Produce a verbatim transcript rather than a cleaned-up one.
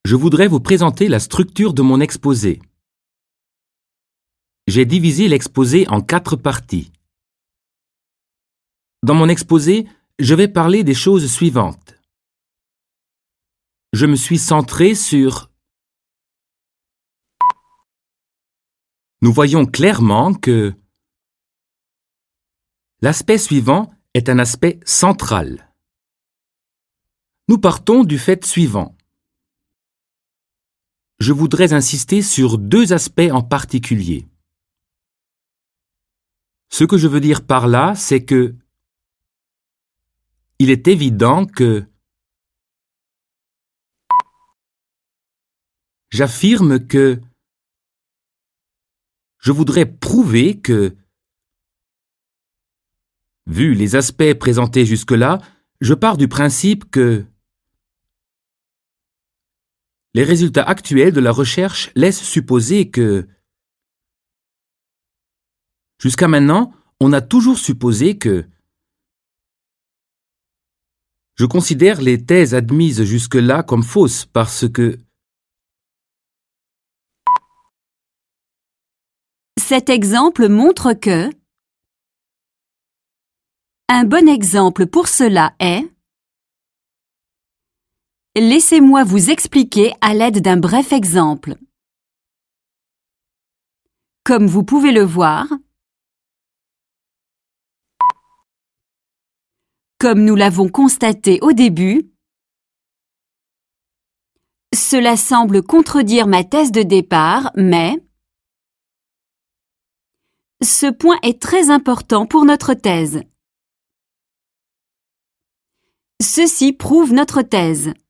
Je voudrais vous présenter la structure de mon exposé. J'ai divisé l'exposé en quatre parties. Dans mon exposé, je vais parler des choses suivantes. Je me suis centré sur... Nous voyons clairement que l'aspect suivant est un aspect central. Nous partons du fait suivant. Je voudrais insister sur deux aspects en particulier. Ce que je veux dire par là, c'est que il est évident que j'affirme que je voudrais prouver que, vu les aspects présentés jusque-là, je pars du principe que les résultats actuels de la recherche laissent supposer que jusqu'à maintenant, on a toujours supposé que je considère les thèses admises jusque-là comme fausses parce que cet exemple montre que un bon exemple pour cela est laissez-moi vous expliquer à l'aide d'un bref exemple. Comme vous pouvez le voir, comme nous l'avons constaté au début, cela semble contredire ma thèse de départ, mais ce point est très important pour notre thèse. Ceci prouve notre thèse.